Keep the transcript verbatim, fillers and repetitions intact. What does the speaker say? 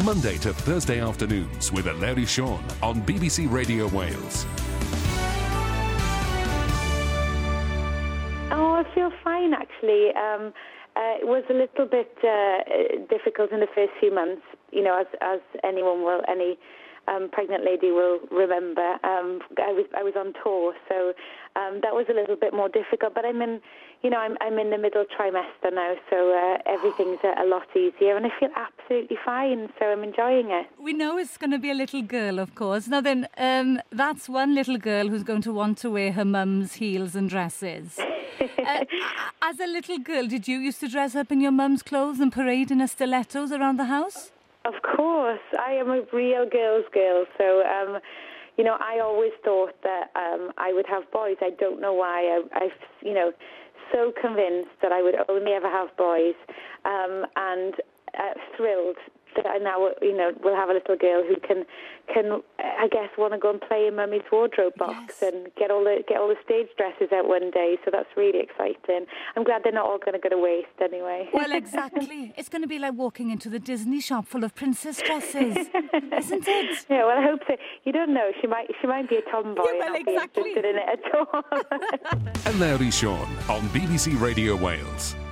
Monday to Thursday afternoons with Eleri Sean on B B C Radio Wales. Oh, I feel fine, actually. Um, uh, it was a little bit uh, difficult in the first few months, you know, as as anyone will, any um, pregnant lady will remember. Um, I was I was on tour, so um, that was a little bit more difficult. But I'm in, you know, I'm I'm in the middle trimester now, so uh, everything's a, a lot easier, and I feel absolutely fine. So I'm enjoying it. We know it's going to be a little girl, of course. Now then, um, that's one little girl who's going to want to wear her mum's heels and dresses. Uh, as a little girl, did you used to dress up in your mum's clothes and parade in her stilettos around the house? Of course. I am a real girl's girl. So, um, you know, I always thought that um, I would have boys. I don't know why. I, I, you know, so convinced that I would only ever have boys, um, and uh, thrilled that I now, you know, will have a little girl who can, can I guess, want to go and play in Mummy's wardrobe box yes. and get all the get all the stage dresses out one day. So that's really exciting. I'm glad they're not all going to go to waste anyway. Well, exactly. It's going to be like walking into the Disney shop full of princess dresses, isn't it? Yeah. Well, I hope so. You don't know. She might she might be a tomboy. Yeah, well, and not exactly. be interested in it at all. Eleri Sean on B B C Radio Wales.